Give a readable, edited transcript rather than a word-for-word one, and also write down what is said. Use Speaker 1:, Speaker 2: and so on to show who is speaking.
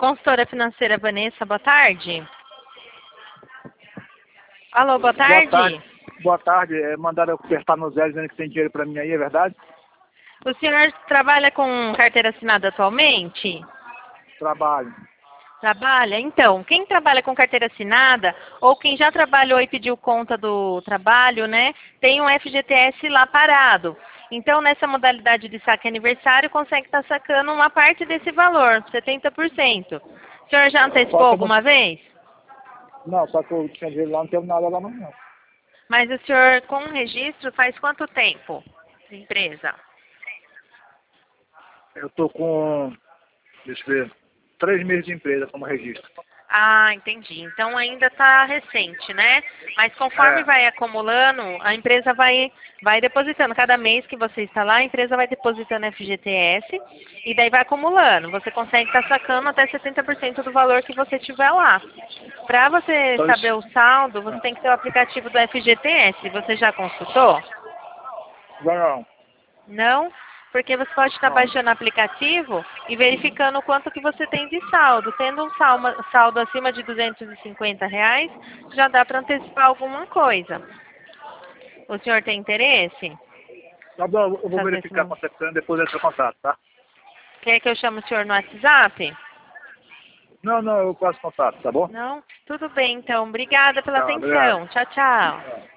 Speaker 1: Consultora financeira Vanessa, boa tarde. Alô, boa tarde.
Speaker 2: Boa tarde. Boa tarde. Mandaram eu apertar no zero dizendo que tem dinheiro para mim aí, é verdade?
Speaker 1: O senhor trabalha com carteira assinada atualmente?
Speaker 2: Trabalho.
Speaker 1: Trabalha? Então, quem trabalha com carteira assinada, ou quem já trabalhou e pediu conta do trabalho, né, tem um FGTS lá parado. Então, nessa modalidade de saque aniversário, consegue estar sacando uma parte desse valor, 70%. O senhor já antecipou alguma vez?
Speaker 2: Não, só que eu tinha dinheiro lá, não tenho nada lá não.
Speaker 1: Mas o senhor, com o registro, faz quanto tempo de empresa?
Speaker 2: Eu tô com, deixa eu ver, 3 meses de empresa como registro.
Speaker 1: Ah, entendi. Então ainda está recente, né? Mas conforme vai acumulando, a empresa vai depositando. Cada mês que você está lá, a empresa vai depositando FGTS e daí vai acumulando. Você consegue estar sacando até 70% do valor que você tiver lá. Para você
Speaker 2: Então,
Speaker 1: saber o saldo, você tem que ter o aplicativo do FGTS. Você já consultou?
Speaker 2: Não.
Speaker 1: Não? Porque você pode estar baixando o aplicativo e verificando o quanto que você tem de saldo. Tendo um saldo acima de R$ 250, já dá para antecipar alguma coisa. O senhor tem interesse?
Speaker 2: Tá bom, eu vou verificar com a secretária, depois eu entro em contato, tá?
Speaker 1: Quer que eu chame o senhor no WhatsApp?
Speaker 2: Não, eu faço contato, tá bom?
Speaker 1: Não? Tudo bem, então. Obrigada pela
Speaker 2: Tá, obrigado.
Speaker 1: atenção. Tchau, tchau.